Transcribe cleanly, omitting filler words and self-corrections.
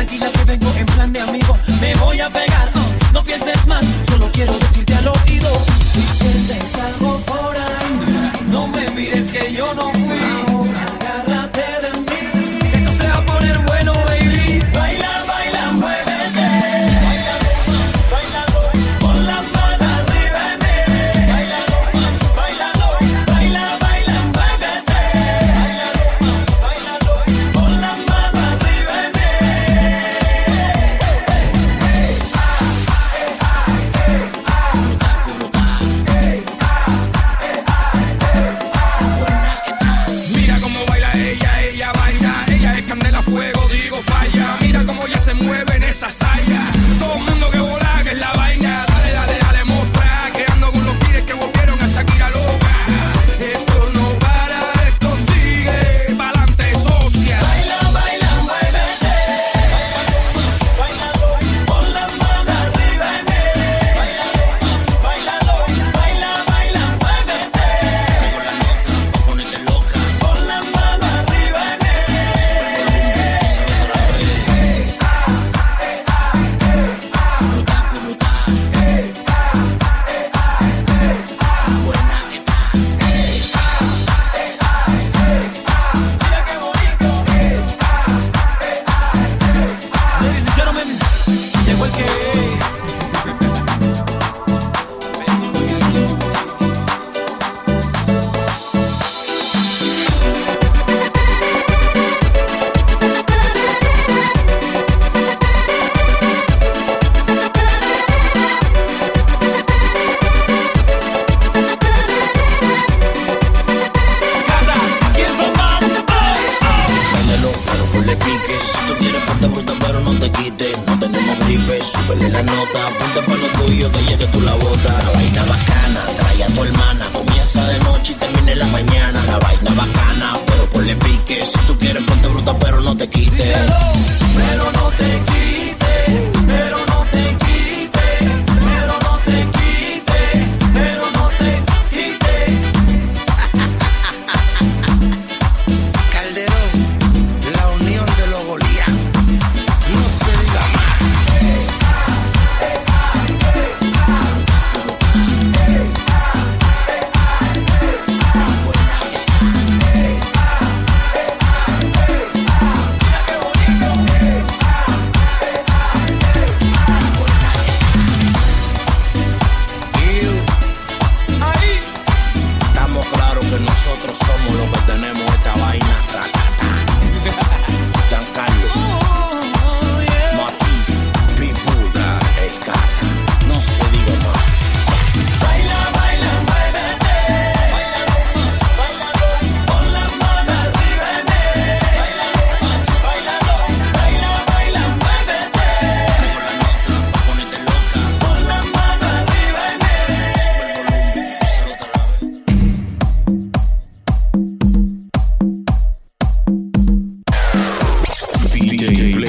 tranquila que vengo en plan de amigo. Me voy a pegar, no pienses mal, solo quiero decirte al oído. Si sientes algo por ahí, no me mires que yo no fui. Agárrate de mí, esto se va a poner bueno, baby. Baila, baila, muévete. Baila, baila, con la mano arriba de mí. Baila, baila, baila, baila, muévete. Baila, baila, con la mano arriba de mí. Mira cómo baila ella baila, ella es candela, fuego, digo falla. Mira cómo ella se mueve en esa saya. Todo el mundo que vola, que es la vaina. Dale, dale, dale, mostra, que ando con los pires que volvieron a Shakira loca. Esto no para, esto sigue, pa'lante, socia. Baila, baila, muévete. Baila, con la mano arriba de mí. Baila, baila, baila, muévete. Ponete loca. Con la mano arriba de mí. Mira qué bonito. Ladies and gentlemen, llegó el que. Cata, aquí es Román. Préndelo, pero ponle pique. Si tú quieres ponte bruta, pero no te quites. No tenemos gripe, súbele la nota. Ponte pa' lo tuyo, que llegue tú la bota. La vaina bacana, trae a tu hermana. Comienza de noche y termina en la mañana. La vaina bacana, pero ponle pique. Si tú quieres ponte bruta, pero no te quites. Pero no te quites, pero no te quites, pero no te quites, pero no te quites. Calderón, la unión de los Goliat. No se diga más. Ahí. Estamos claros que nosotros somos los que tenemos esta vaina. Tracata. Giancarlo, Matif, Pitbull, el Cata. No se diga más. Baila, baila, muévete. Baila, con la mano arriba de mí. Baila, baila, muévete. Ponete loca. Con la mano arriba de mí. Sube el volumen, otra vez. DJ